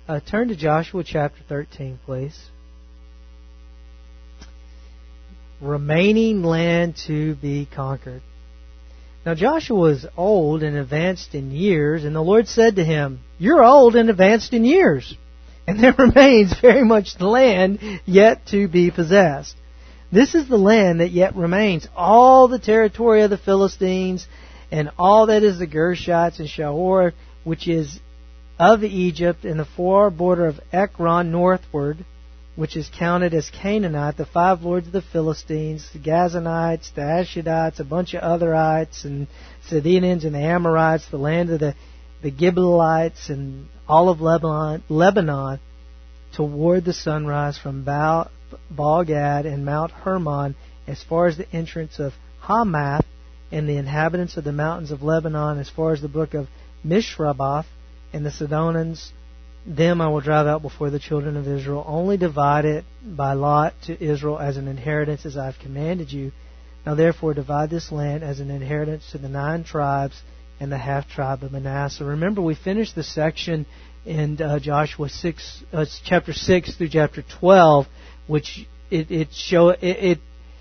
Turn to Joshua chapter 13, please. Remaining land to be conquered. Now Joshua was old and advanced in years, and the Lord said to him, "You're old and advanced in years, and there remains very much land yet to be possessed. This is the land that yet remains, all the territory of the Philistines, and all that is the Gershites and Shahor, which is of Egypt, and the far border of Ekron northward, which is counted as Canaanite, the 5 lords of the Philistines, the Gazanites, the Ashdodites, a bunch of otherites, and Sidonians and the Amorites, the land of the Gibeonites, and all of Lebanon, toward the sunrise from Baal-Gad and Mount Hermon, as far as the entrance of Hamath, and the inhabitants of the mountains of Lebanon, as far as the brook of Mishrabath, and the Sidonians. Them I will drive out before the children of Israel. Only divide it by lot to Israel as an inheritance, as I have commanded you. Now therefore divide this land as an inheritance to the 9 tribes and the half-tribe of Manasseh." Remember, we finished the section in Joshua 6, chapter 6 through chapter 12, which it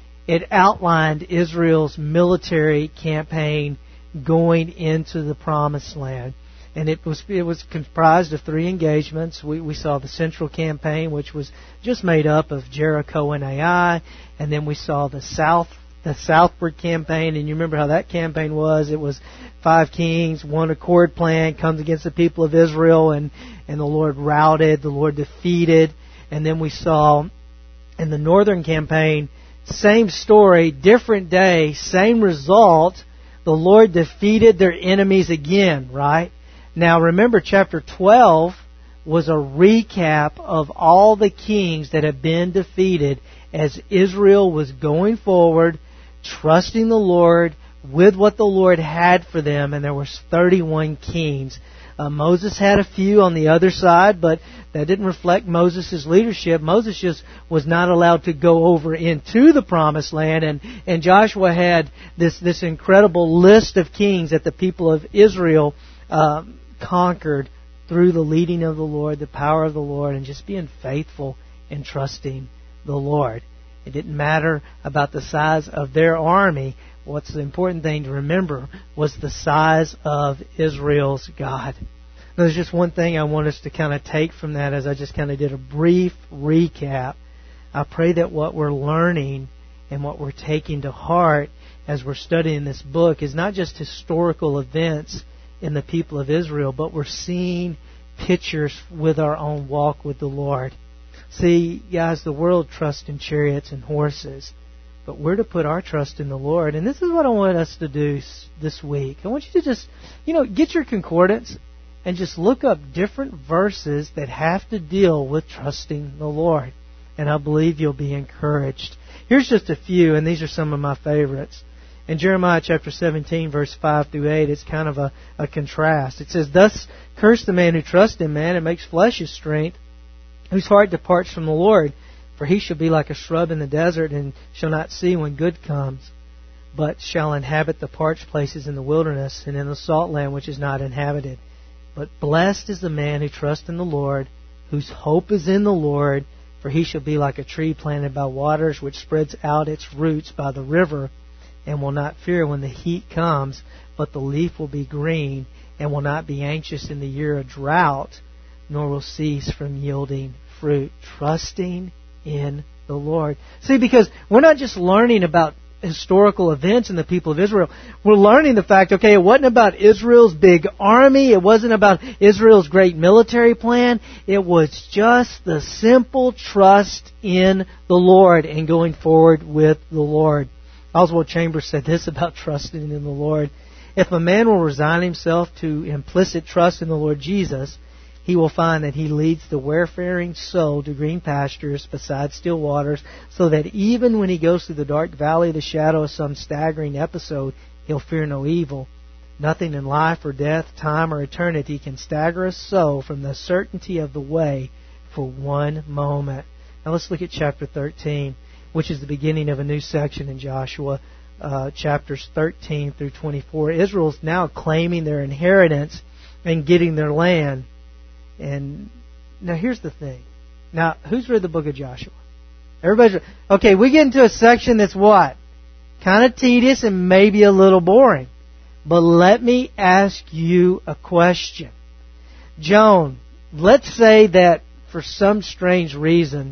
outlined Israel's military campaign going into the Promised Land. And it was comprised of 3 engagements. We saw the central campaign, which was just made up of Jericho and Ai, and then we saw the southward campaign. And you remember how that campaign was? It was 5 kings, 1 accord plan comes against the people of Israel, and the Lord routed, the Lord defeated. And then we saw in the northern campaign, same story, different day, same result. The Lord defeated their enemies again, right? Now remember, chapter 12 was a recap of all the kings that had been defeated as Israel was going forward, trusting the Lord with what the Lord had for them, and there was 31 kings. Moses had a few on the other side, but that didn't reflect Moses' leadership. Moses just was not allowed to go over into the Promised Land, and Joshua had this incredible list of kings that the people of Israel conquered through the leading of the Lord, the power of the Lord, and just being faithful and trusting the Lord. It didn't matter about the size of their army. What's the important thing to remember was the size of Israel's God. Now, there's just one thing I want us to kind of take from that as I just kind of did a brief recap. I pray that what we're learning and what we're taking to heart as we're studying this book is not just historical events in the people of Israel, but we're seeing pictures with our own walk with the Lord. See, guys, the world trusts in chariots and horses, but we're to put our trust in the Lord. And this is what I want us to do this week. I want you to just, get your concordance and just look up different verses that have to deal with trusting the Lord. And I believe you'll be encouraged. Here's just a few, and these are some of my favorites. In Jeremiah chapter 17, verse 5 through 8, it's kind of a contrast. It says, "Thus curse the man who trusts in man and makes flesh his strength, whose heart departs from the Lord. For he shall be like a shrub in the desert, and shall not see when good comes, but shall inhabit the parched places in the wilderness, and in the salt land which is not inhabited. But blessed is the man who trusts in the Lord, whose hope is in the Lord. For he shall be like a tree planted by waters, which spreads out its roots by the river, and will not fear when the heat comes, but the leaf will be green, and will not be anxious in the year of drought, nor will cease from yielding fruit." Trusting in the Lord. See, because we're not just learning about historical events in the people of Israel. We're learning the fact, okay, it wasn't about Israel's big army. It wasn't about Israel's great military plan. It was just the simple trust in the Lord and going forward with the Lord. Oswald Chambers said this about trusting in the Lord: "If a man will resign himself to implicit trust in the Lord Jesus, he will find that he leads the wayfaring soul to green pastures beside still waters, so that even when he goes through the dark valley of the shadow of some staggering episode, he'll fear no evil. Nothing in life or death, time or eternity can stagger a soul from the certainty of the way for one moment." Now let's look at chapter 13, which is the beginning of a new section in Joshua, chapters 13 through 24. Israel's now claiming their inheritance and getting their land. And Now here's the thing. Now, who's read the book of Joshua? Everybody's okay. We get into a section that's what? Kind of tedious and maybe a little boring. But let me ask you a question. Joan, let's say that for some strange reason,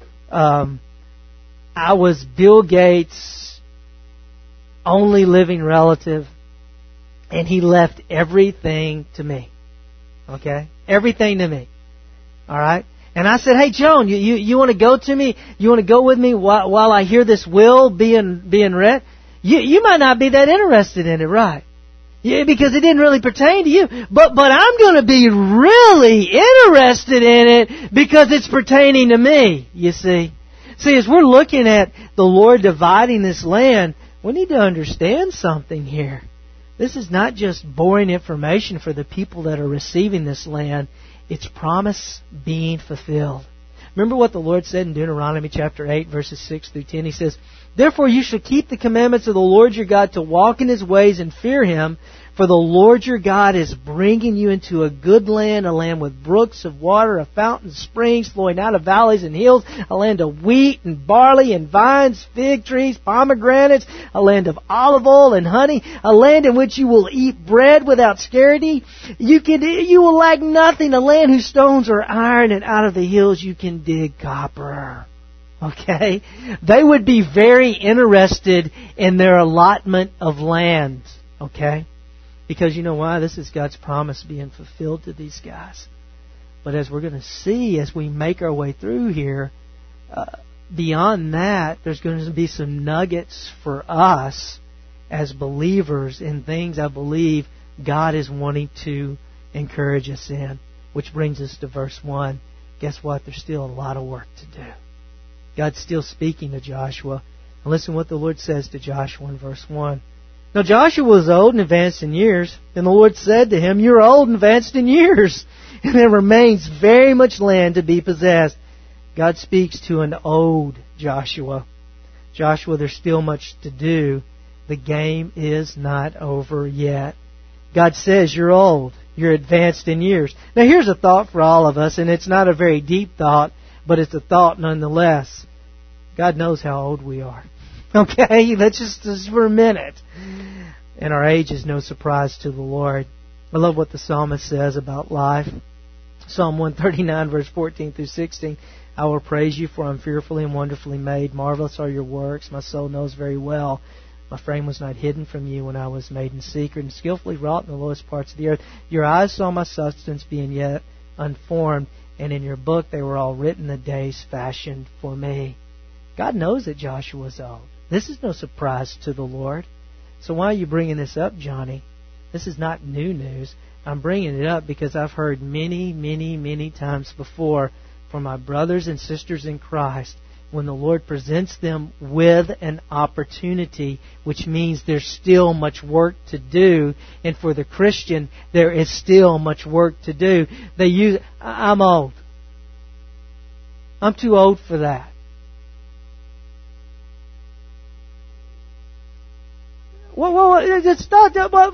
I was Bill Gates' only living relative, and he left everything to me. Okay? Everything to me. Alright? And I said, hey, Joan, you want to go to me? You want to go with me while I hear this will being read? You might not be that interested in it, right? Yeah, because it didn't really pertain to you. But I'm going to be really interested in it because it's pertaining to me, you see. See, as we're looking at the Lord dividing this land, we need to understand something here. This is not just boring information for the people that are receiving this land. It's promise being fulfilled. Remember what the Lord said in Deuteronomy chapter 8, verses 6 through 10. He says, therefore you shall keep the commandments of the Lord your God to walk in His ways and fear Him. For the Lord your God is bringing you into a good land, a land with brooks of water, a fountain, springs flowing out of valleys and hills, a land of wheat and barley and vines, fig trees, pomegranates, a land of olive oil and honey, a land in which you will eat bread without scarcity. You will lack nothing, a land whose stones are iron, and out of the hills you can dig copper. Okay? They would be very interested in their allotment of land. Okay? Because you know why? This is God's promise being fulfilled to these guys. But as we're going to see as we make our way through here, beyond that, there's going to be some nuggets for us as believers in things I believe God is wanting to encourage us in. Which brings us to verse 1. Guess what? There's still a lot of work to do. God's still speaking to Joshua. And listen what the Lord says to Joshua in verse 1. Now Joshua was old and advanced in years, and the Lord said to him, you're old and advanced in years, and there remains very much land to be possessed. God speaks to an old Joshua. Joshua, there's still much to do. The game is not over yet. God says you're old, you're advanced in years. Now here's a thought for all of us, and it's not a very deep thought, but it's a thought nonetheless. God knows how old we are. Okay, let's just for a minute. And our age is no surprise to the Lord. I love what the psalmist says about life. Psalm 139, verse 14 through 16. I will praise you, for I'm fearfully and wonderfully made. Marvelous are your works. My soul knows very well. My frame was not hidden from you when I was made in secret and skillfully wrought in the lowest parts of the earth. Your eyes saw my substance being yet unformed, and in your book they were all written, the days fashioned for me. God knows that Joshua was old. This is no surprise to the Lord. So why are you bringing this up, Johnny? This is not new news. I'm bringing it up because I've heard many, many, many times before from my brothers and sisters in Christ when the Lord presents them with an opportunity, which means there's still much work to do. And for the Christian, there is still much work to do. They use, I'm old. I'm too old for that. Stop!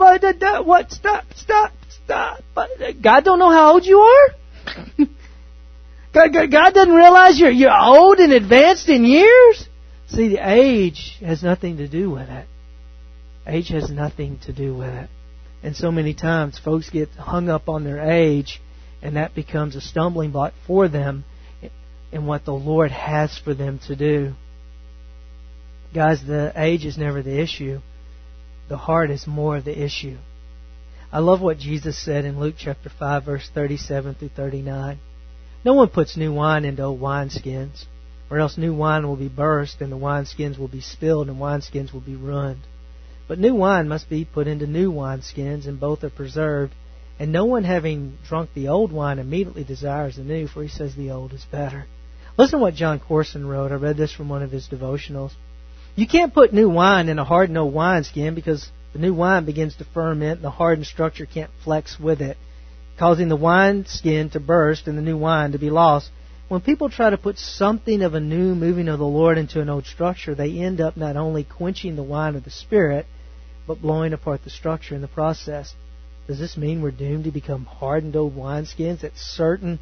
God don't know how old you are? God doesn't realize you're old and advanced in years? See, the age has nothing to do with it. Age has nothing to do with it. And so many times folks get hung up on their age, and that becomes a stumbling block for them in what the Lord has for them to do. Guys, the age is never the issue. The heart is more the issue. I love what Jesus said in Luke chapter 5, verse 37 through 39. No one puts new wine into old wineskins, or else new wine will be burst, and the wineskins will be spilled, and wineskins will be ruined. But new wine must be put into new wineskins, and both are preserved. And no one, having drunk the old wine, immediately desires the new, for he says the old is better. Listen to what John Corson wrote. I read this from one of his devotionals. You can't put new wine in a hardened old wineskin because the new wine begins to ferment and the hardened structure can't flex with it, causing the wineskin to burst and the new wine to be lost. When people try to put something of a new moving of the Lord into an old structure, they end up not only quenching the wine of the Spirit, but blowing apart the structure in the process. Does this mean we're doomed to become hardened old wineskins? At certain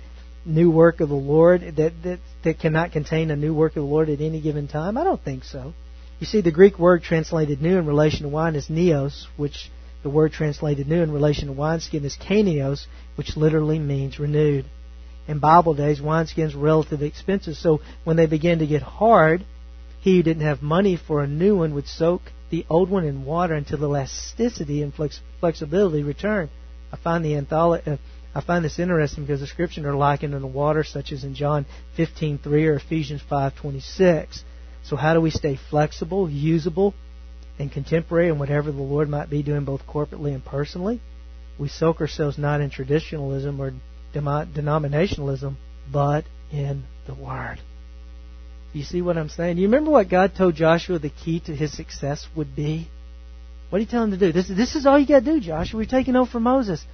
new work of the Lord that cannot contain a new work of the Lord at any given time? I don't think so. You see, the Greek word translated new in relation to wine is neos, which the word translated new in relation to wineskin is kaineos, which literally means renewed. In Bible days, wineskins were relatively expensive, so when they began to get hard, he who didn't have money for a new one would soak the old one in water until the elasticity and flexibility returned. I find this interesting because the scriptures are likened unto water, such as in John 15:3 or Ephesians 5:26. So how do we stay flexible, usable, and contemporary in whatever the Lord might be doing both corporately and personally? We soak ourselves not in traditionalism or denominationalism, but in the Word. You see what I'm saying? You remember what God told Joshua the key to his success would be? What did he tell him to do? This is all you got to do, Joshua. We're taking over from Moses.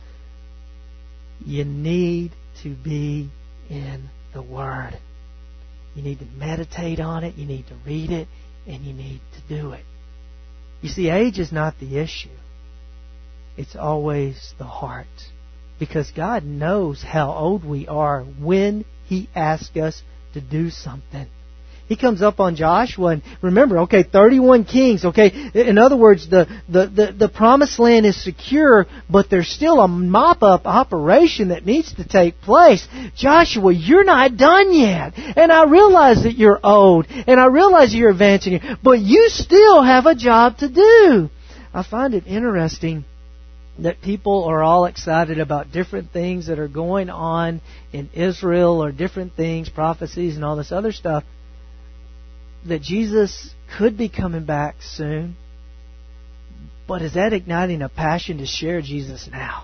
You need to be in the Word. You need to meditate on it. You need to read it. And you need to do it. You see, age is not the issue. It's always the heart. Because God knows how old we are when He asks us to do something. He comes up on Joshua and remember, 31 kings, In other words, the promised land is secure, but there's still a mop-up operation that needs to take place. Joshua, you're not done yet. And I realize that you're old, and I realize you're advancing, but you still have a job to do. I find it interesting that people are all excited about different things that are going on in Israel or different things, prophecies and all this other stuff. That Jesus could be coming back soon. But is that igniting a passion to share Jesus now?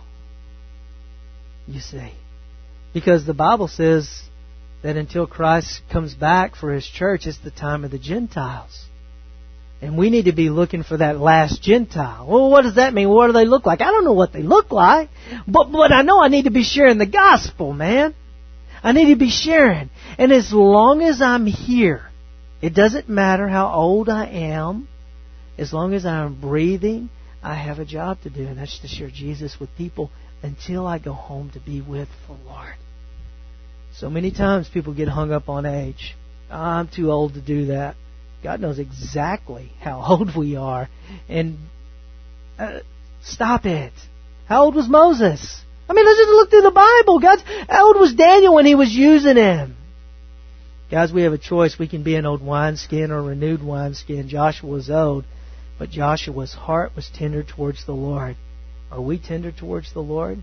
You see. Because the Bible says that until Christ comes back for His church, it's the time of the Gentiles. And we need to be looking for that last Gentile. Well, what does that mean? What do they look like? I don't know what they look like. But I know I need to be sharing the gospel, man. I need to be sharing. And as long as I'm here, it doesn't matter how old I am. As long as I'm breathing, I have a job to do. And that's to share Jesus with people until I go home to be with the Lord. So many times people get hung up on age. I'm too old to do that. God knows exactly how old we are. And stop it. How old was Moses? I mean, let's just look through the Bible. How old was Daniel when He was using him? Guys, we have a choice. We can be an old wineskin or a renewed wineskin. Joshua was old, but Joshua's heart was tender towards the Lord. Are we tender towards the Lord?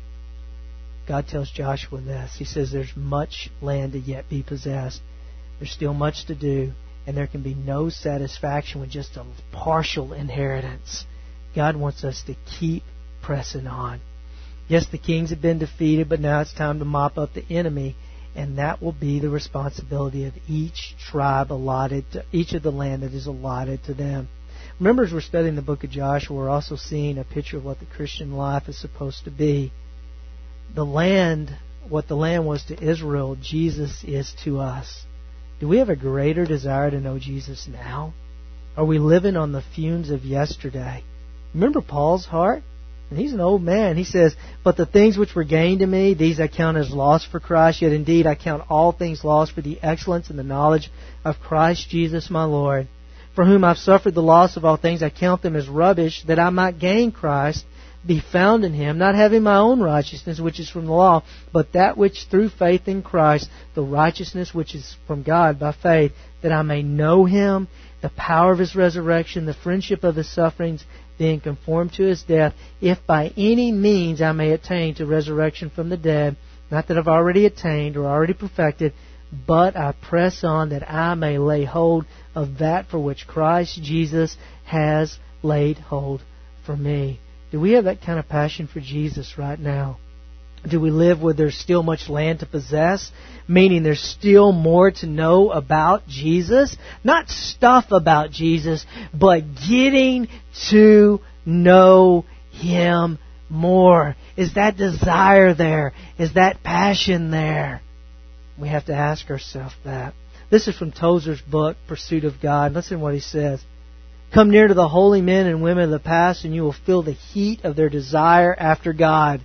God tells Joshua this. He says there's much land to yet be possessed. There's still much to do, and there can be no satisfaction with just a partial inheritance. God wants us to keep pressing on. Yes, the kings have been defeated, but now it's time to mop up the enemy. And that will be the responsibility of each tribe allotted to each of the land that is allotted to them. Remember, as we're studying the book of Joshua, we're also seeing a picture of what the Christian life is supposed to be. The land, what the land was to Israel, Jesus is to us. Do we have a greater desire to know Jesus now? Are we living on the fumes of yesterday? Remember Paul's heart? And he's an old man. He says, but the things which were gained to me, these I count as loss for Christ. Yet indeed I count all things lost for the excellence and the knowledge of Christ Jesus my Lord, for whom I've suffered the loss of all things. I count them as rubbish, that I might gain Christ, be found in Him, not having my own righteousness, which is from the law, but that which through faith in Christ, the righteousness which is from God by faith, that I may know Him, the power of His resurrection, the friendship of His sufferings, being conformed to His death, if by any means I may attain to resurrection from the dead. Not that I've already attained or already perfected, but I press on that I may lay hold of that for which Christ Jesus has laid hold for me. Do we have that kind of passion for Jesus right now? Do we live where there's still much land to possess? Meaning there's still more to know about Jesus? Not stuff about Jesus, but getting to know Him more. Is that desire there? Is that passion there? We have to ask ourselves that. This is from Tozer's book, Pursuit of God. Listen to what he says. Come near to the holy men and women of the past and you will feel the heat of their desire after God.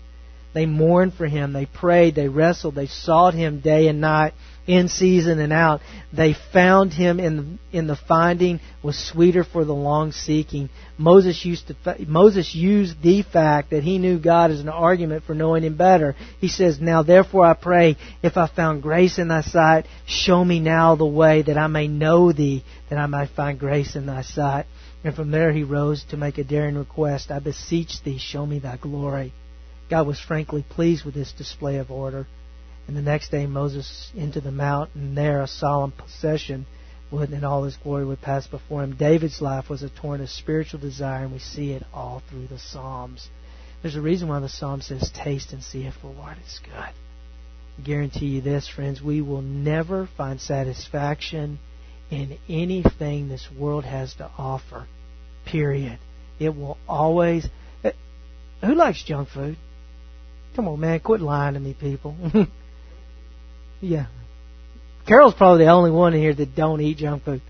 They mourned for him. They prayed. They wrestled. They sought him day and night, in season and out. They found him in the finding was sweeter for the long seeking. Moses used the fact that he knew God as an argument for knowing him better. He says, "Now therefore I pray, if I found grace in thy sight, show me now the way that I may know thee, that I may find grace in thy sight." And from there he rose to make a daring request. "I beseech thee, show me thy glory." God was frankly pleased with this display of order. And the next day Moses into the mount, and there a solemn procession would, in all his glory, would pass before him. David's life was a torrent of spiritual desire, and we see it all through the Psalms. There's a reason why the Psalm says, "Taste and see if the Lord is good." I guarantee you this, friends, we will never find satisfaction in anything this world has to offer. Period. It will always... Who likes junk food? Come on, man, quit lying to me, people. Yeah. Carol's probably the only one in here that don't eat junk food.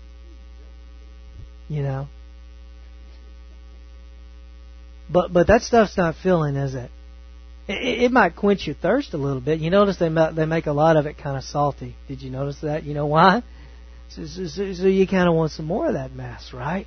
You know. But that stuff's not filling, is it? It might quench your thirst a little bit. You notice they make a lot of it kind of salty. Did you notice that? You know why? So you kind of want some more of that mess, right?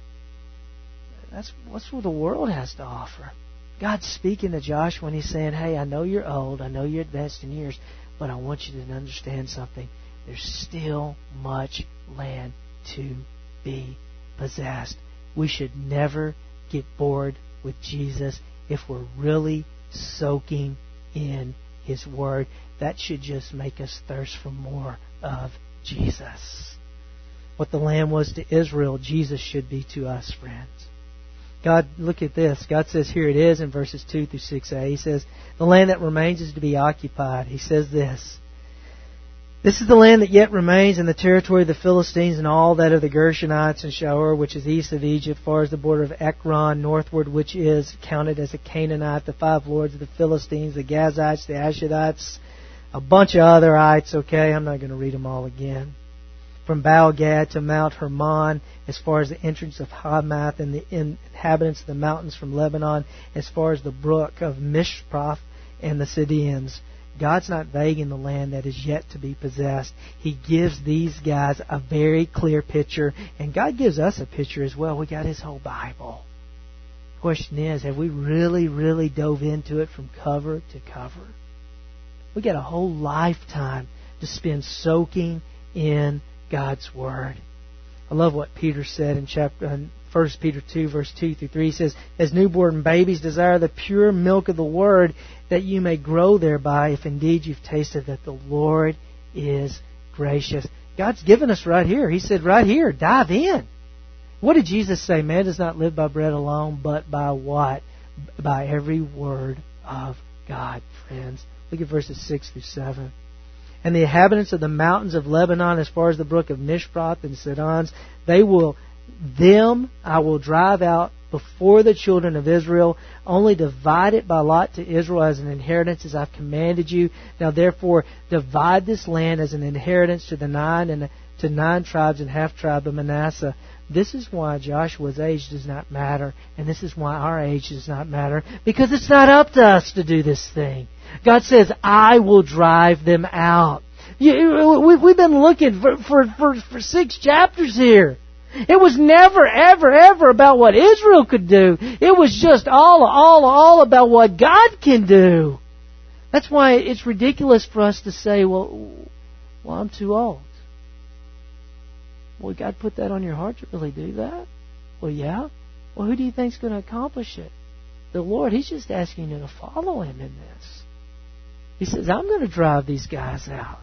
That's what the world has to offer. God's speaking to Joshua and He's saying, "Hey, I know you're old. I know you're advanced in years. But I want you to understand something. There's still much land to be possessed." We should never get bored with Jesus if we're really soaking in His Word. That should just make us thirst for more of Jesus. What the land was to Israel, Jesus should be to us, friends. God, look at this. God says, here it is in verses 2 through 6a. He says, the land that remains is to be occupied. He says this. This is the land that yet remains in the territory of the Philistines and all that of the Gershonites and Shur, which is east of Egypt, far as the border of Ekron, northward, which is counted as a Canaanite, the 5 lords of the Philistines, the Gazites, the Ashadites, a bunch of other ites, okay? I'm not going to read them all again. From Baal-Gad to Mount Hermon, as far as the entrance of Hamath, and the inhabitants of the mountains from Lebanon, as far as the brook of Mishproth and the Sidonians. God's not vague in the land that is yet to be possessed. He gives these guys a very clear picture, and God gives us a picture as well. We got His whole Bible. The question is, have we really, really dove into it from cover to cover? We got a whole lifetime to spend soaking in God's Word. I love what Peter said in 1 Peter 2, verse 2 through 3. He says, as newborn babies desire the pure milk of the Word, that you may grow thereby, if indeed you've tasted that the Lord is gracious. God's given us right here. He said right here, dive in. What did Jesus say? Man does not live by bread alone, but by what? By every word of God, friends. Look at verses 6 through 7. And the inhabitants of the mountains of Lebanon, as far as the brook of Mishproth and Sidons, them I will drive out before the children of Israel, only divide it by lot to Israel as an inheritance, as I've commanded you. Now therefore divide this land as an inheritance to the 9 tribes and half tribe of Manasseh. This is why Joshua's age does not matter, and this is why our age does not matter, because it's not up to us to do this thing. God says, I will drive them out. We've been looking for 6 chapters here. It was never, ever, ever about what Israel could do. It was just all about what God can do. That's why it's ridiculous for us to say, well, I'm too old. Well, God put that on your heart to really do that? Well, yeah. Well, who do you think's going to accomplish it? The Lord. He's just asking you to follow Him in this. He says, I'm going to drive these guys out.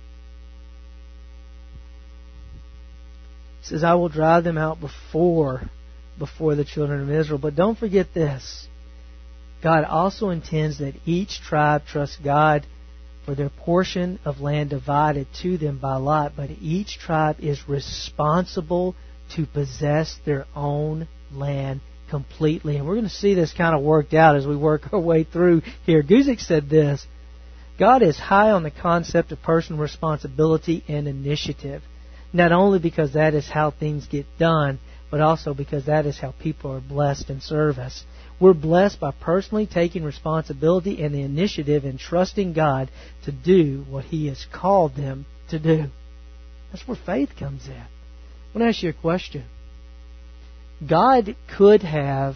He says, I will drive them out before the children of Israel. But don't forget this. God also intends that each tribe trust God for their portion of land divided to them by lot. But each tribe is responsible to possess their own land completely. And we're going to see this kind of worked out as we work our way through here. Guzik said this. God is high on the concept of personal responsibility and initiative. Not only because that is how things get done, but also because that is how people are blessed in service. We're blessed by personally taking responsibility and the initiative and trusting God to do what He has called them to do. That's where faith comes in. I want to ask you a question. God could have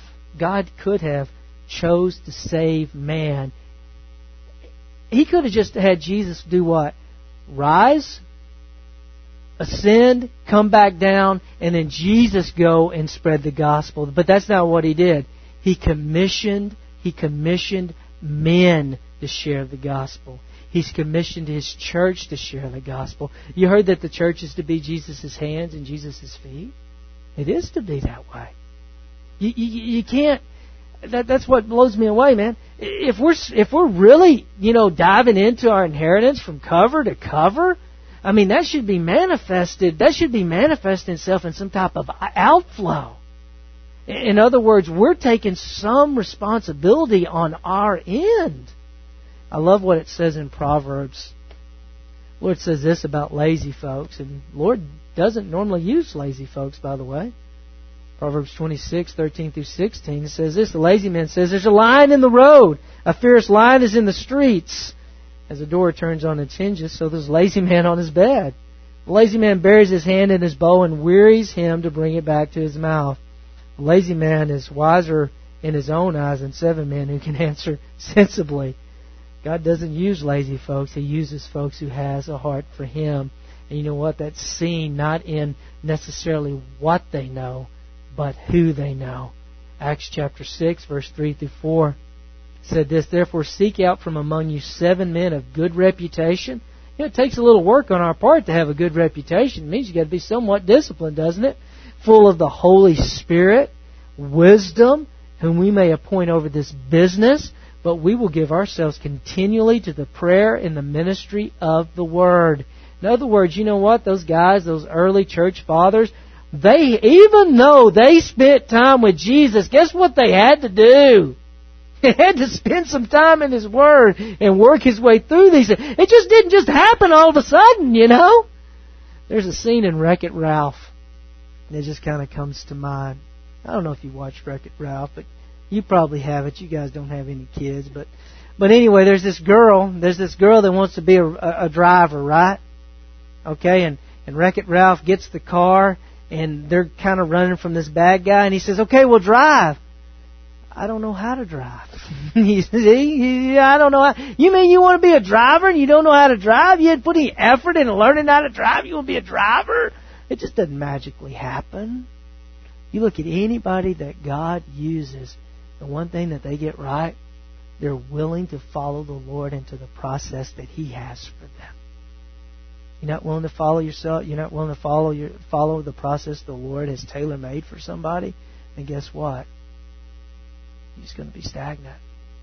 chose to save man. He could have just had Jesus do what? Rise, ascend, come back down, and then Jesus go and spread the gospel. But that's not what He did. He commissioned men to share the gospel. He's commissioned His church to share the gospel. You heard that the church is to be Jesus' hands and Jesus' feet? It is to be that way. You can't. That's what blows me away, man. If we're really, diving into our inheritance from cover to cover, I mean, that should be manifested. That should be manifesting itself in some type of outflow. In other words, we're taking some responsibility on our end. I love what it says in Proverbs. The Lord says this about lazy folks, and the Lord doesn't normally use lazy folks, by the way. Proverbs 26:13 through 16 says this. The lazy man says, "There's a lion in the road. A fierce lion is in the streets. As the door turns on its hinges, so there's a lazy man on his bed. The lazy man buries his hand in his bow and wearies him to bring it back to his mouth. The lazy man is wiser in his own eyes than 7 men who can answer sensibly." God doesn't use lazy folks. He uses folks who has a heart for Him. And you know what? That's seen not in necessarily what they know, but who they know. Acts chapter 6, verse 3 through 4 said this, "Therefore seek out from among you 7 men of good reputation." It takes a little work on our part to have a good reputation. It means you've got to be somewhat disciplined, doesn't it? "Full of the Holy Spirit, wisdom, whom we may appoint over this business, but we will give ourselves continually to the prayer and the ministry of the Word." In other words, you know what? Those guys, those early church fathers, even though they spent time with Jesus, guess what they had to do? They had to spend some time in His Word and work His way through these. It just didn't just happen all of a sudden, There's a scene in Wreck-It Ralph that just kind of comes to mind. I don't know if you watched Wreck-It Ralph, but you probably haven't. You guys don't have any kids, but anyway, there's this girl that wants to be a driver, right? Okay, and Wreck-It Ralph gets the car, and they're kind of running from this bad guy, and he says, "Okay, we'll drive." "I don't know how to drive." I don't know how. You mean you want to be a driver and you don't know how to drive? You hadn't put any effort into learning how to drive. You want to be a driver? It just doesn't magically happen. You look at anybody that God uses, the one thing that they get right, they're willing to follow the Lord into the process that He has for them. You're not willing to follow yourself. You're not willing to follow the process the Lord has tailor-made for somebody. And guess what? You're just going to be stagnant.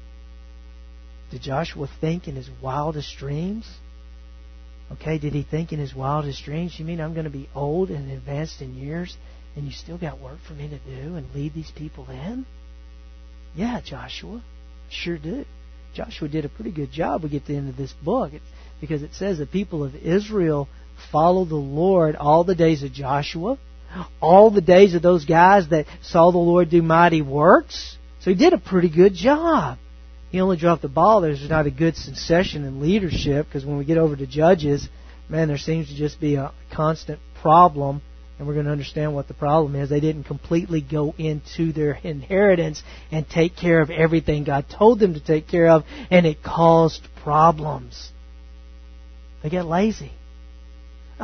Did Joshua think in his wildest dreams? Okay, did he think in his wildest dreams, you mean I'm going to be old and advanced in years and you still got work for me to do and lead these people in? Yeah, Joshua. Sure did. Joshua did a pretty good job. We get to the end of this book because it says the people of Israel followed the Lord all the days of Joshua, all the days of those guys that saw the Lord do mighty works. So he did a pretty good job. He only dropped the ball. There's not a good succession in leadership because when we get over to Judges, man, there seems to just be a constant problem. And we're going to understand what the problem is. They didn't completely go into their inheritance and take care of everything God told them to take care of, and it caused problems. They get lazy. They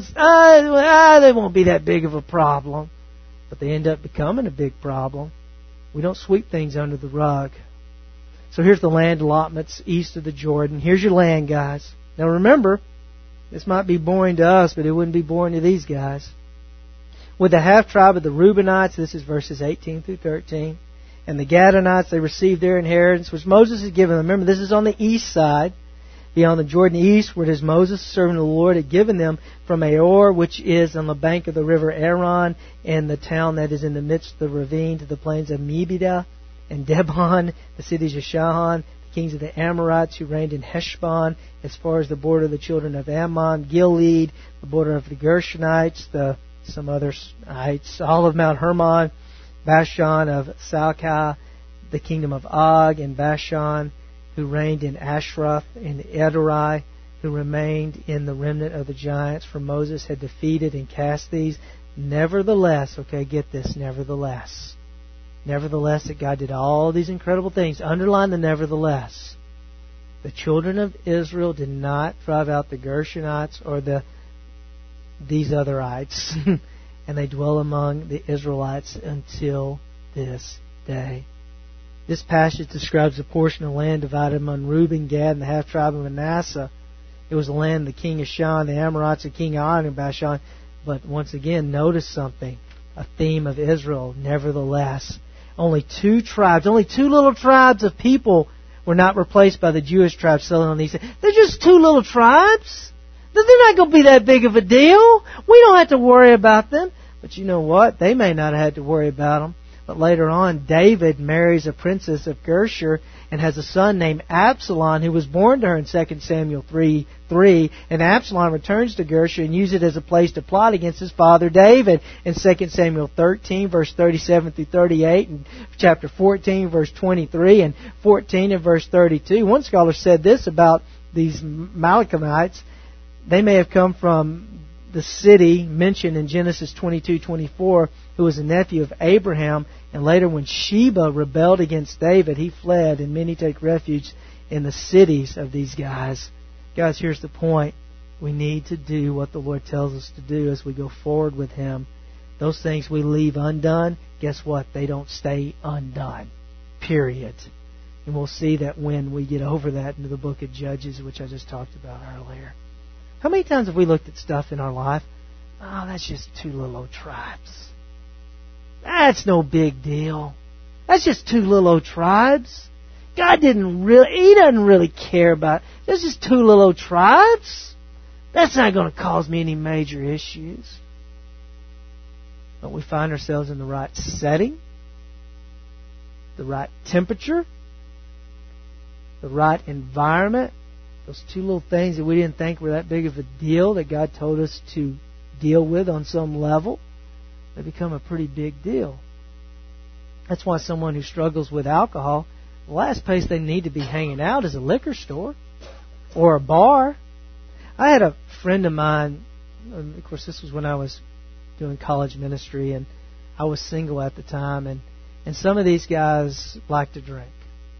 won't be that big of a problem. But they end up becoming a big problem. We don't sweep things under the rug. So here's the land allotments east of the Jordan. Here's your land, guys. Now remember, this might be boring to us, but it wouldn't be boring to these guys. With the half-tribe of the Reubenites, this is verses 18 through 13, and the Gadonites, they received their inheritance, which Moses had given them. Remember, this is on the east side, beyond the Jordan eastward, as Moses, servant of the Lord, had given them from Aor, which is on the bank of the river Aron, and the town that is in the midst of the ravine, to the plains of Mebidah and Debon, the cities of Shahan, the kings of the Amorites who reigned in Heshbon, as far as the border of the children of Ammon, Gilead, the border of the Gershonites, some other heights, all of Mount Hermon, Bashan of Salcah, the kingdom of Og and Bashan, who reigned in Ashrath and Edrei, who remained in the remnant of the giants, for Moses had defeated and cast these. Nevertheless, okay, get this, nevertheless that God did all these incredible things. Underline the nevertheless. The children of Israel did not drive out the Gershonites or these otherites, and they dwell among the Israelites until this day. This passage describes a portion of land divided among Reuben, Gad, and the half-tribe of Manasseh. It was the land of the king of Shan, the Amorites, and King Og and Bashan. But once again, notice something. A theme of Israel. Nevertheless, only two little tribes of people were not replaced by the Jewish tribes settling on these. They're just two little tribes. They're not going to be that big of a deal. We don't have to worry about them. But you know what? They may not have had to worry about them. But later on, David marries a princess of Geshur and has a son named Absalom, who was born to her in 2 Samuel 3:3. And Absalom returns to Geshur and uses it as a place to plot against his father David in 2 Samuel 13, verse 37 through 38, and chapter 14, verse 23, and 14 and verse 32. One scholar said this about these Amalekites. They may have come from the city mentioned in Genesis 22:24, who was a nephew of Abraham, and later when Sheba rebelled against David, he fled, and many take refuge in the cities of these guys. Guys, here's the point. We need to do what the Lord tells us to do as we go forward with Him. Those things we leave undone, guess what? They don't stay undone. Period. And we'll see that when we get over that into the book of Judges, which I just talked about earlier. How many times have we looked at stuff in our life? Oh, that's just two little old tribes. That's no big deal. That's just two little old tribes. God He doesn't really care about it. That's just two little old tribes. That's not going to cause me any major issues. But we find ourselves in the right setting, the right temperature, the right environment. Those two little things that we didn't think were that big of a deal that God told us to deal with on some level, they become a pretty big deal. That's why someone who struggles with alcohol, the last place they need to be hanging out is a liquor store or a bar. I had a friend of mine, of course this was when I was doing college ministry, and I was single at the time, and some of these guys like to drink.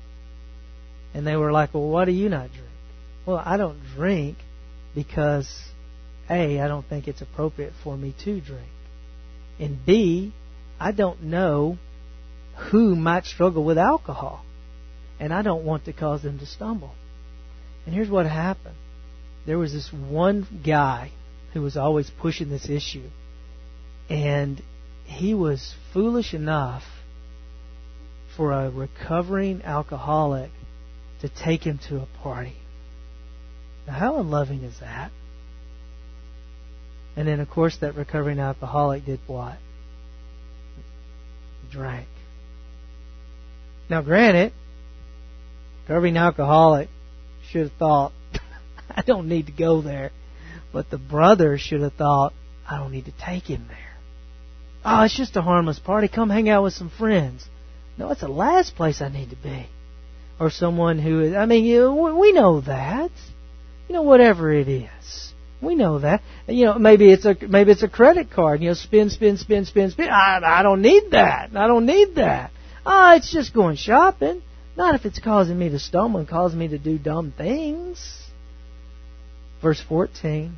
And they were like, well, why do you not drink? Well, I don't drink because, A, I don't think it's appropriate for me to drink. And B, I don't know who might struggle with alcohol. And I don't want to cause them to stumble. And here's what happened. There was this one guy who was always pushing this issue. And he was foolish enough for a recovering alcoholic to take him to a party. Now, how unloving is that? And then, of course, that recovering alcoholic did what? Drank. Now, granted, recovering alcoholic should have thought, I don't need to go there. But the brother should have thought, I don't need to take him there. Oh, it's just a harmless party. Come hang out with some friends. No, it's the last place I need to be. Or someone who is, we know that. Whatever it is. We know that. Maybe it's a credit card. Spin. I don't need that. I don't need that. It's just going shopping. Not if it's causing me to stumble and causing me to do dumb things. Verse 14.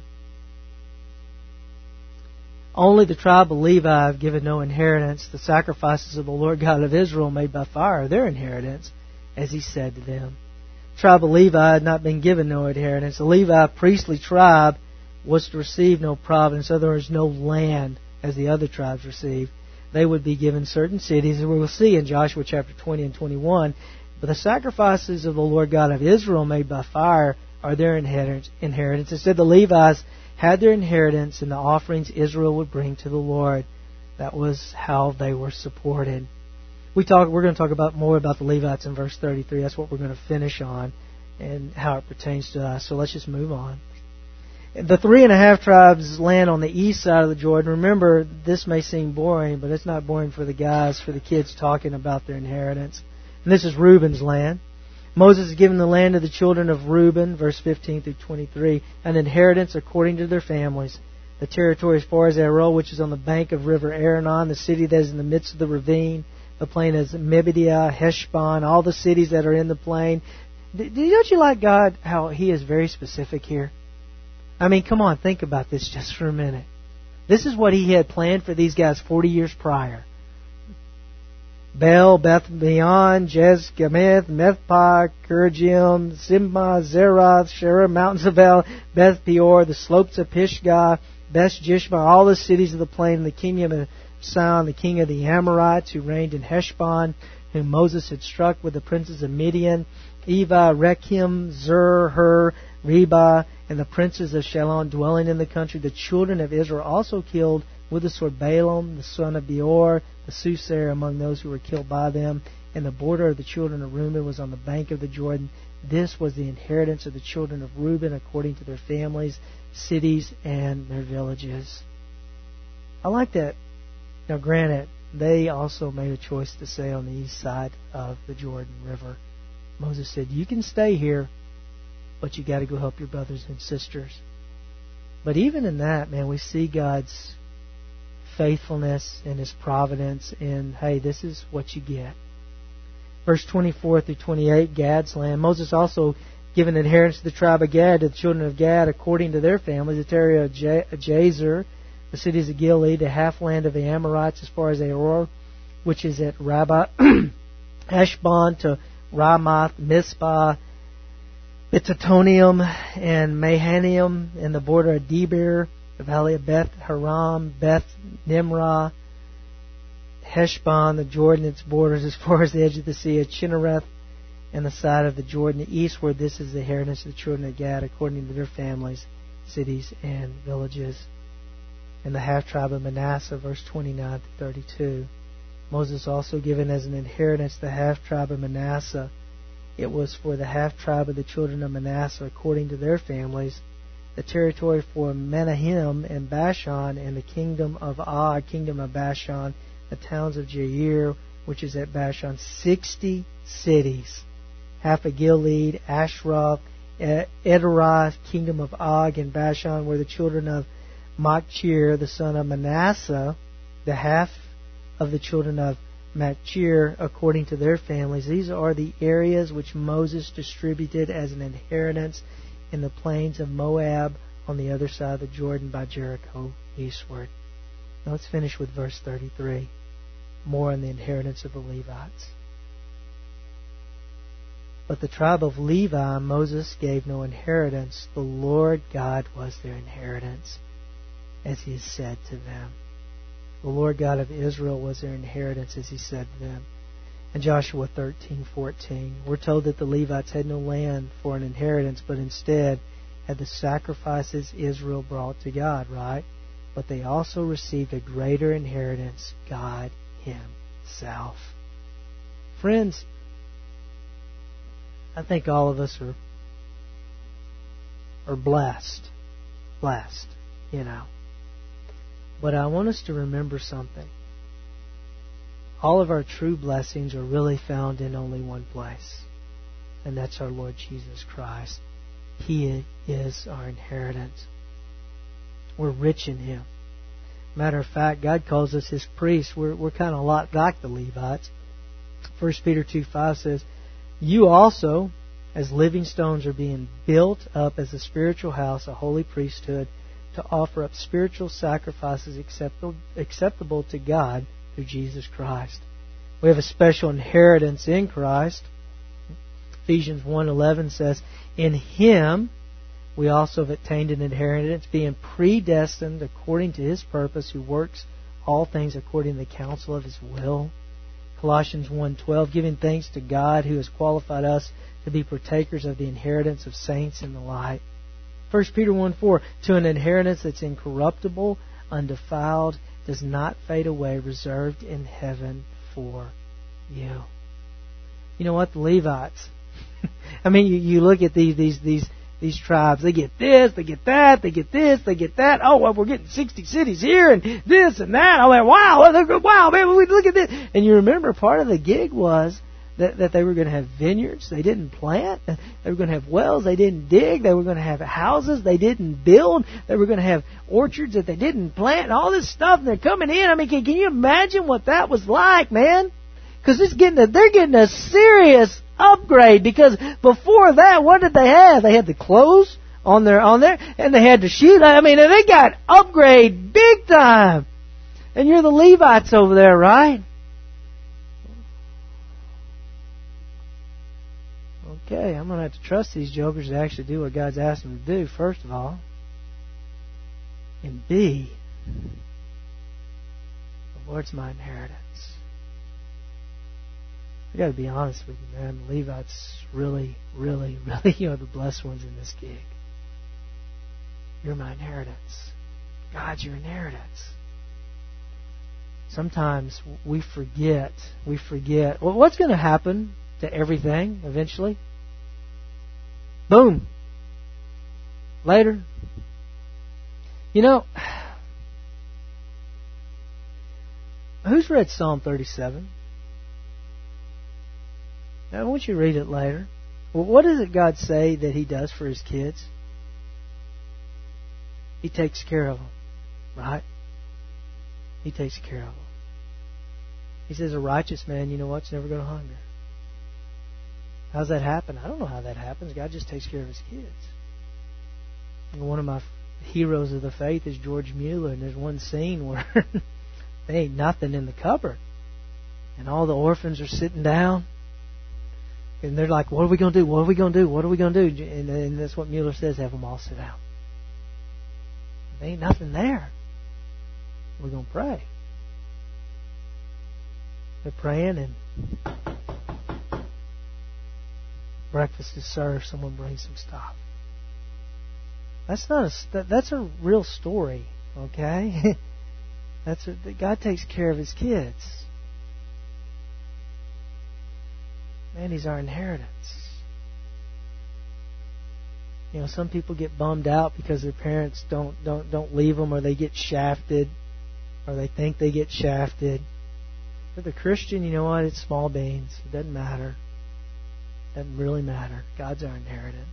Only the tribe of Levi have given no inheritance. The sacrifices of the Lord God of Israel made by fire are their inheritance, as He said to them. The tribe of Levi had not been given no inheritance. The Levi priestly tribe was to receive no province, so there was no land as the other tribes received. They would be given certain cities, and we will see in Joshua chapter 20 and 21. But the sacrifices of the Lord God of Israel made by fire are their inheritance. Instead, the Levites had their inheritance in the offerings Israel would bring to the Lord. That was how they were supported. We're going to talk more about the Levites in verse 33. That's what we're going to finish on and how it pertains to us. So let's just move on. The 3.5 tribes land on the east side of the Jordan. Remember, this may seem boring, but it's not boring for the guys, for the kids talking about their inheritance. And this is Reuben's land. Moses has given the land of the children of Reuben, verse 15 through 23, an inheritance according to their families. The territory as far as Aroer, which is on the bank of river Aranon, the city that is in the midst of the ravine, the plain is Mebidiah, Heshbon, all the cities that are in the plain. Don't you like God, how He is very specific here? I mean, come on, think about this just for a minute. This is what He had planned for these guys 40 years prior. Bel, Beth-meon, Jez-gameth, Methpah, Kirjim, Simma, Zerath, Sherah, mountains of El, Beth-peor, the slopes of Pisgah, Beth-jishma, all the cities of the plain, the kingdom of Sihon, the king of the Amorites, who reigned in Heshbon, whom Moses had struck with the princes of Midian, Eva, Rekem, Zur, Hur, Reba, and the princes of Shalom dwelling in the country. The children of Israel also killed with the sword Balaam, the son of Beor, the soothsayer, among those who were killed by them. And the border of the children of Reuben was on the bank of the Jordan. This was the inheritance of the children of Reuben according to their families, cities, and their villages. I like that. Now, granted, they also made a choice to stay on the east side of the Jordan River. Moses said, you can stay here, but you got to go help your brothers and sisters. But even in that, man, we see God's faithfulness and His providence in, hey, this is what you get. Verse 24 through 28, Gad's land. Moses also given inheritance to the tribe of Gad, to the children of Gad, according to their families, the territory of Jazer, the cities of Gilead, the half land of the Amorites as far as Aroer, which is at Rabbah, Heshbon to Ramoth, Mizpah, Bitatonium, and Mahanaim, and the border of Debir, the valley of Beth Haram, Beth Nimrah, Heshbon, the Jordan, its borders as far as the edge of the sea of Chinnereth, and the side of the Jordan eastward. This is the inheritance of the children of Gad according to their families, cities, and villages. And the half-tribe of Manasseh, verse 29 to 32. Moses also given as an inheritance the half-tribe of Manasseh. It was for the half-tribe of the children of Manasseh according to their families, the territory for Menahem and Bashan, and the kingdom of Og, kingdom of Bashan, the towns of Jair, which is at Bashan, 60 cities. Half of Gilead, Ashraf, Ederoth, kingdom of Og, and Bashan were the children of Machir, the son of Manasseh, the half of the children of Machir, according to their families. These are the areas which Moses distributed as an inheritance in the plains of Moab on the other side of the Jordan by Jericho eastward. Now let's finish with verse 33. More on the inheritance of the Levites. But the tribe of Levi Moses gave no inheritance. The Lord God was their inheritance, as He has said to them. The Lord God of Israel was their inheritance, as He said to them. In Joshua 13:14, we're told that the Levites had no land for an inheritance, but instead had the sacrifices Israel brought to God, right? But they also received a greater inheritance, God Himself. Friends, I think all of us are blessed, you know. But I want us to remember something. All of our true blessings are really found in only one place, and that's our Lord Jesus Christ. He is our inheritance. We're rich in Him. Matter of fact, God calls us His priests. We're kind of a lot like the Levites. 1 Peter 2:5 says, you also, as living stones, are being built up as a spiritual house, a holy priesthood, to offer up spiritual sacrifices acceptable to God through Jesus Christ. We have a special inheritance in Christ. Ephesians 1:11 says, in Him we also have attained an inheritance, being predestined according to His purpose, who works all things according to the counsel of His will. Colossians 1:12, giving thanks to God who has qualified us to be partakers of the inheritance of saints in the light. 1 Peter 1:4, to an inheritance that's incorruptible, undefiled, does not fade away, reserved in heaven for you. You know what? The Levites. I mean, you look at these tribes. They get this, they get that, they get this, they get that. Oh, well, we're getting 60 cities here and this and that. Oh, wow, man, we look at this. And you remember part of the gig was that they were going to have vineyards they didn't plant. They were going to have wells they didn't dig. They were going to have houses they didn't build. They were going to have orchards that they didn't plant and all this stuff. And they're coming in. I mean, can you imagine what that was like, man? Because they're getting a serious upgrade. Because before that, what did they have? They had the clothes on there, and they had the shoes. I mean, they got upgrade big time. And you're the Levites over there, right? Okay, I'm going to have to trust these jokers to actually do what God's asked them to do, first of all. And B, the Lord's my inheritance. I got to be honest with you, man. The Levites really, really, really are the blessed ones in this gig. You're my inheritance. God's your inheritance. Sometimes we forget. Well, what's going to happen to everything eventually? Boom. Later. You know, who's read Psalm 37? I want you to read it later. Well, what does it God say that He does for His kids? He takes care of them, right? He takes care of them. He says, a righteous man, you know what's never going to hunger. How's that happen? I don't know how that happens. God just takes care of His kids. And one of my heroes of the faith is George Mueller, and there's one scene where there ain't nothing in the cupboard. And all the orphans are sitting down. And they're like, what are we going to do? What are we going to do? What are we going to do? And that's what Mueller says, have them all sit down. There ain't nothing there. We're going to pray. They're praying, and breakfast is served. Someone brings some stuff. That's a real story, okay? God takes care of His kids. Man, He's our inheritance. You know, some people get bummed out because their parents don't leave them, or they get shafted, or they think they get shafted. For the Christian, you know what? It's small beans. It doesn't matter. It doesn't really matter. God's our inheritance.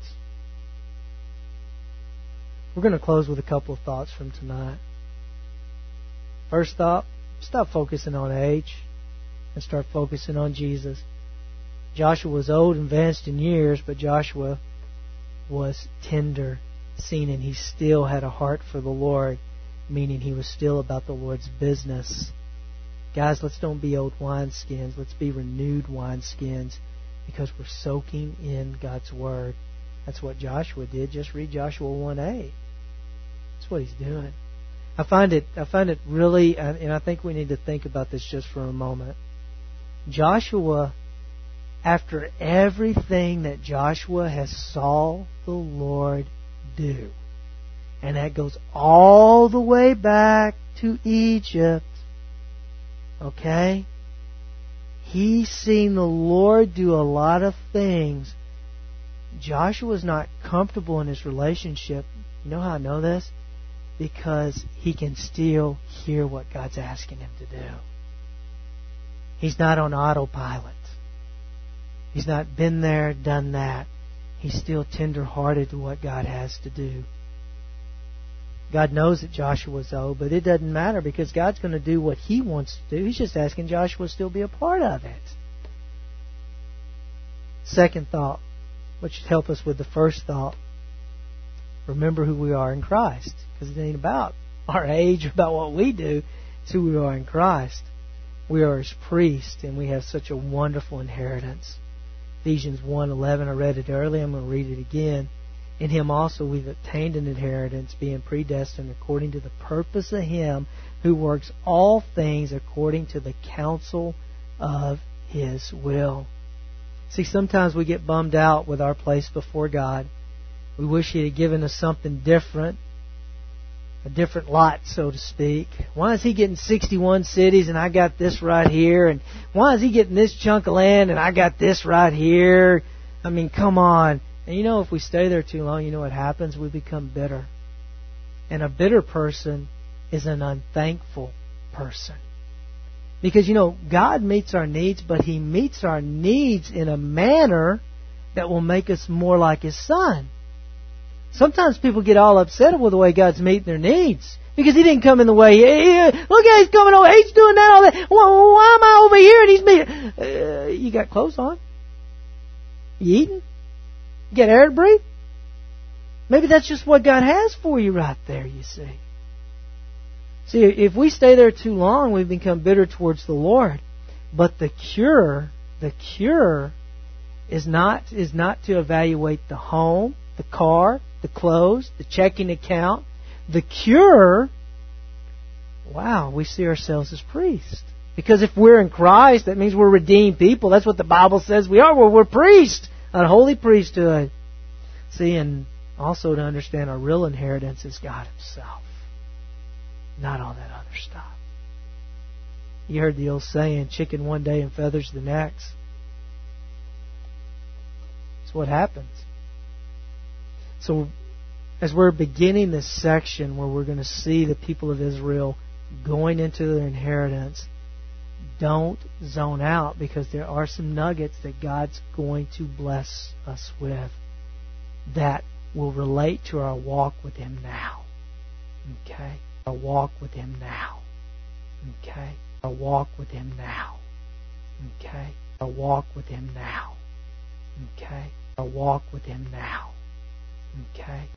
We're going to close with a couple of thoughts from tonight. First thought, stop focusing on age and start focusing on Jesus. Joshua was old and advanced in years, but Joshua was tender, seen, and he still had a heart for the Lord, meaning he was still about the Lord's business. Guys, let's don't be old wineskins. Let's be renewed wineskins, because we're soaking in God's Word. That's what Joshua did. Just read Joshua 1:8. That's what he's doing. I find it really, and I think we need to think about this just for a moment. Joshua, after everything that Joshua has saw the Lord do, and that goes all the way back to Egypt, okay? He's seen the Lord do a lot of things. Joshua's not comfortable in his relationship. You know how I know this? Because he can still hear what God's asking him to do. He's not on autopilot. He's not been there, done that. He's still tender-hearted to what God has to do. God knows that Joshua's old, but it doesn't matter, because God's going to do what He wants to do. He's just asking Joshua to still be a part of it. Second thought, which should help us with the first thought. Remember who we are in Christ. Because it ain't about our age, about what we do. It's who we are in Christ. We are His priests, and we have such a wonderful inheritance. Ephesians 1:11, I read it earlier. I'm going to read it again. In Him also we've obtained an inheritance, being predestined according to the purpose of Him who works all things according to the counsel of His will. See, sometimes we get bummed out with our place before God. We wish He had given us something different, a different lot, so to speak. Why is He getting 61 cities and I got this right here? And why is He getting this chunk of land and I got this right here? I mean, come on. And you know, if we stay there too long, you know what happens? We become bitter. And a bitter person is an unthankful person. Because, God meets our needs, but He meets our needs in a manner that will make us more like His Son. Sometimes people get all upset with the way God's meeting their needs. Because He didn't come in the way. Look at He's coming over. He's doing that, all that. Why am I over here and He's meeting? You got clothes on? You eating? You got air to breathe? Maybe that's just what God has for you right there, you see. See, if we stay there too long, we become bitter towards the Lord. But the cure is not to evaluate the home, the car, the clothes, the checking account. The cure, we see ourselves as priests. Because if we're in Christ, that means we're redeemed people. That's what the Bible says we are. We're priests, a holy priesthood. See, and also to understand our real inheritance is God Himself. Not all that other stuff. You heard the old saying, chicken one day and feathers the next. That's what happens. So, as we're beginning this section where we're going to see the people of Israel going into their inheritance, don't zone out, because there are some nuggets that God's going to bless us with that will relate to our walk with Him now. Okay? Our walk with Him now. Okay? Our walk with Him now. Okay? Our walk with Him now. Okay? Our walk with Him now. Okay?